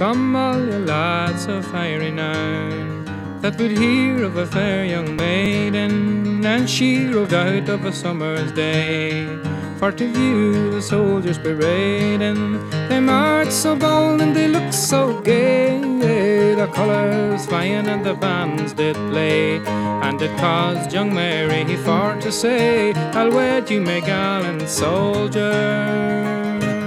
Come all you lads of Erin that would hear of a fair young maiden, and she rode out of a summer's day for to view the soldiers parading. They marched so bold and they looked so gay, the colours flying and the bands did play, and it caused young Mary for to say, I'll wed you, my gallant soldier.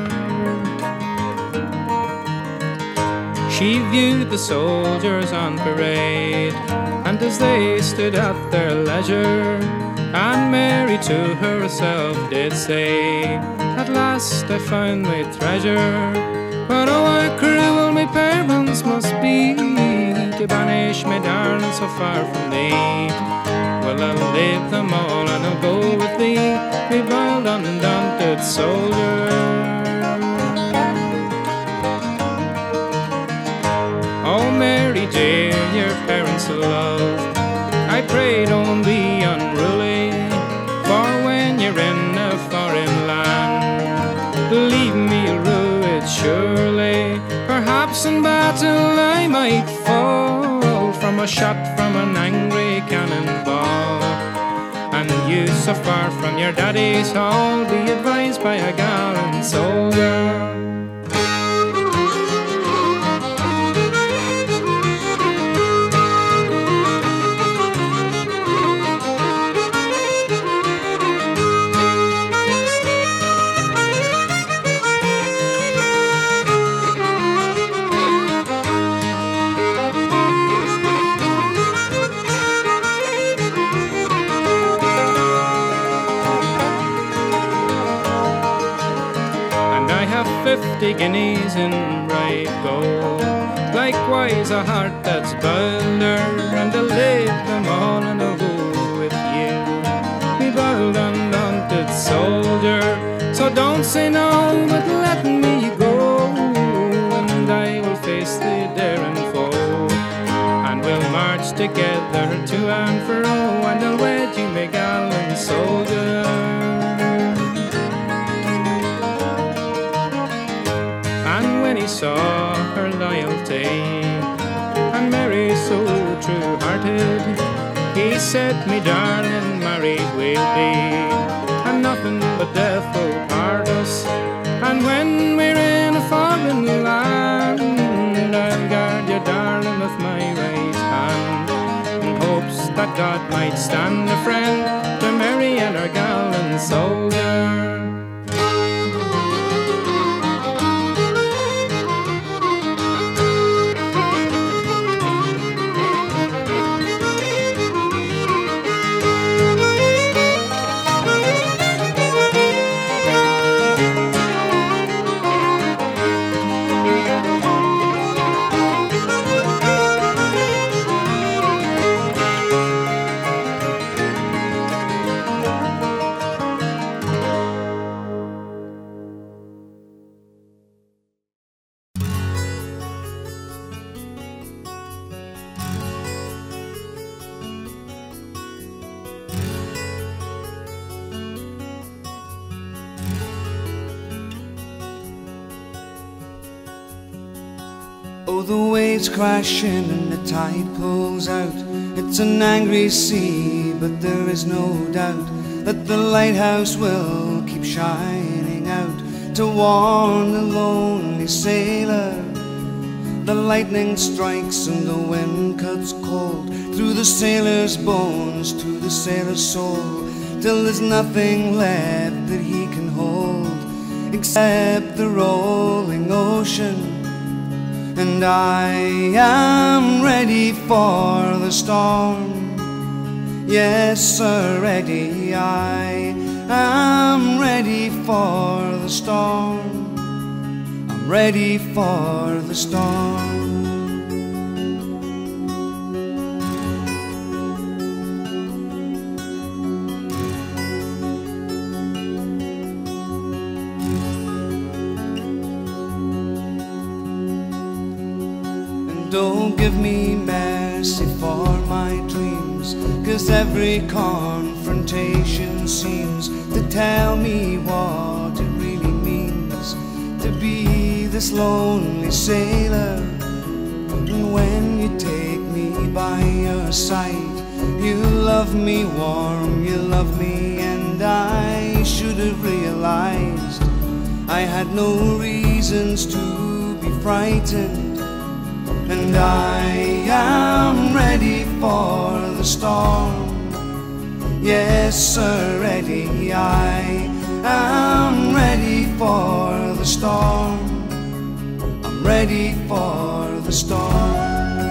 She viewed the soldiers on parade, and as they stood at their leisure, and Mary to herself did say, at last I found my treasure. But oh, how cruel my parents must be, to banish my darling so far from thee. Well, I'll leave them all and I'll go with thee, my bold undaunted soldier. Oh, Mary dear, your parents' love, I pray don't be unruly, for when you're in a foreign land, believe me you'll rue it surely. Perhaps in battle I might fall from a shot from an angry cannonball, and you so far from your daddy's hall, be advised by a gallant soldier. I have 50 guineas in bright gold, likewise a heart that's bolder, and I'll leave them all and I'll go with you, me bold undaunted soldier. So don't say no, but let me go, and I will face the daring foe, and we'll march together to and fro, and I'll wed you, my gallant soldier. When he saw her loyalty, and Mary so true-hearted, he said, me darling, married we'll be, and nothing but death will part us. And when we're in a foreign land, I'll guard you, darling, with my right hand, in hopes that God might stand a friend to Mary and her gallant soldier. Oh, the waves crashing and the tide pulls out. It's an angry sea, but there is no doubt that the lighthouse will keep shining out to warn the lonely sailor. The lightning strikes and the wind cuts cold through the sailor's bones to the sailor's soul, till there's nothing left that he can hold except the rolling ocean. And I am ready for the storm. Yes, sir, ready. I am ready for the storm. I'm ready for the storm. Don't give me mercy for my dreams, 'cause every confrontation seems to tell me what it really means to be this lonely sailor. And when you take me by your side, you love me warm, you love me, and I should have realized I had no reasons to be frightened. And I am ready for the storm. Yes, sir, ready. I am ready for the storm. I'm ready for the storm.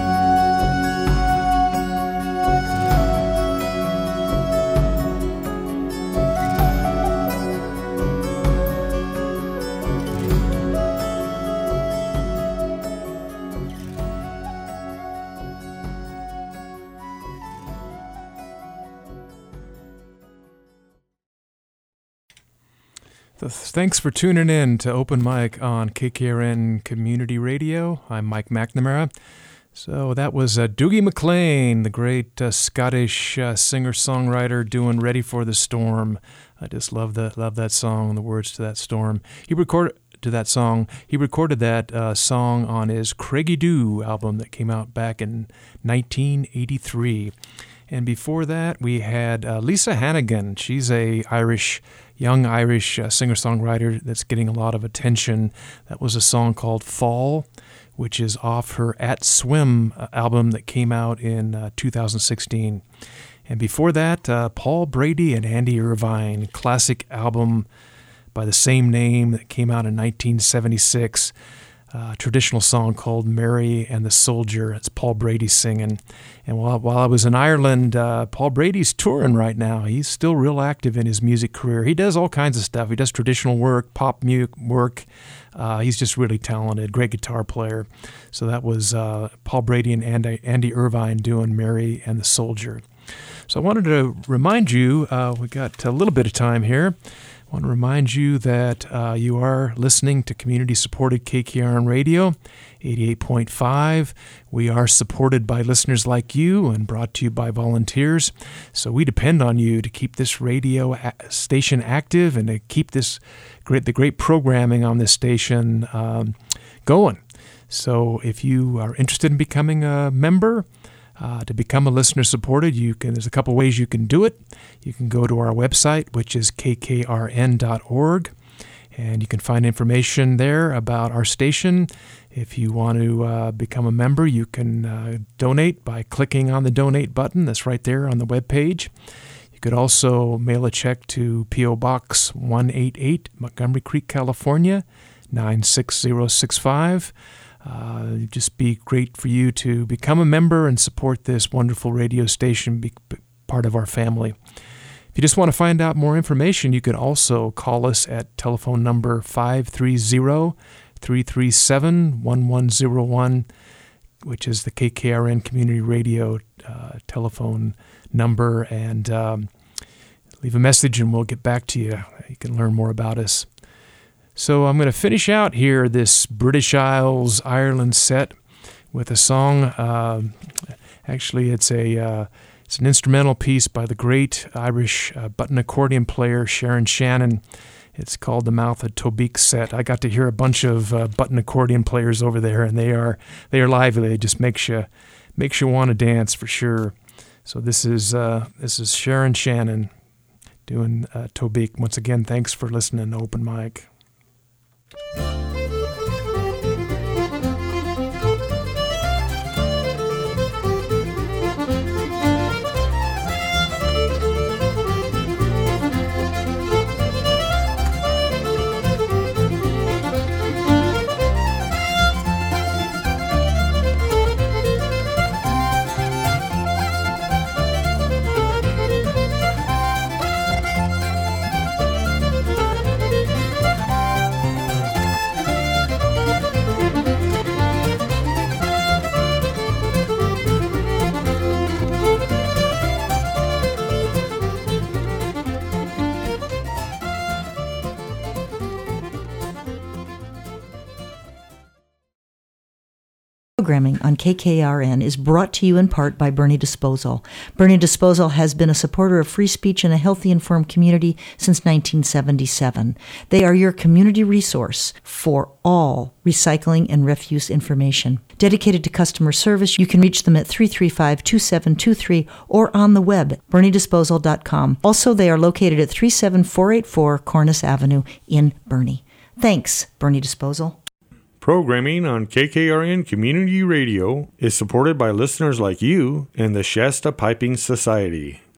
Thanks for tuning in to Open Mic on KKRN Community Radio. I'm Mike McNamara. So that was Dougie MacLean, the great Scottish singer-songwriter, doing "Ready for the Storm." I just love that song and the words to that storm. He recorded that song on his Craigie Dhu album that came out back in 1983. And before that, we had Lisa Hannigan. She's a young Irish singer-songwriter that's getting a lot of attention. That was a song called "Fall," which is off her At Swim album that came out in 2016. And before that, Paul Brady and Andy Irvine, classic album by the same name that came out in 1976. Traditional song called "Mary and the Soldier." It's Paul Brady singing. And while I was in Ireland, Paul Brady's touring right now. He's still real active in his music career. He does all kinds of stuff. He does traditional work, pop music work. He's just really talented, great guitar player. So that was Paul Brady and Andy Irvine doing "Mary and the Soldier." So I wanted to remind you, we got a little bit of time here. I want to remind you that you are listening to community-supported KKRN Radio, 88.5. We are supported by listeners like you and brought to you by volunteers. So we depend on you to keep this radio station active and to keep the great programming on this station going. So if you are interested in becoming a member, to become a listener-supported, there's a couple ways you can do it. You can go to our website, which is kkrn.org, and you can find information there about our station. If you want to become a member, you can donate by clicking on the donate button that's right there on the webpage. You could also mail a check to P.O. Box 188, Montgomery Creek, California, 96065. It'd just be great for you to become a member and support this wonderful radio station, be part of our family. If you just want to find out more information, you can also call us at telephone number 530-337-1101, which is the KKRN Community Radio telephone number, and leave a message and we'll get back to you. You can learn more about us. So I'm going to finish out here this British Isles, Ireland set with a song. Actually, it's an instrumental piece by the great Irish button accordion player Sharon Shannon. It's called the Mouth of Tobique set. I got to hear a bunch of button accordion players over there, and they are lively. It just makes you want to dance for sure. So this is Sharon Shannon doing Tobique. Once again, thanks for listening to Open Mic. Programming on KKRN is brought to you in part by Bernie Disposal. Bernie Disposal has been a supporter of free speech and a healthy, informed community since 1977. They are your community resource for all recycling and refuse information. Dedicated to customer service, you can reach them at 335-2723 or on the web, berniedisposal.com. Also, they are located at 37484 Cornice Avenue in Bernie. Thanks, Bernie Disposal. Programming on KKRN Community Radio is supported by listeners like you and the Shasta Piping Society.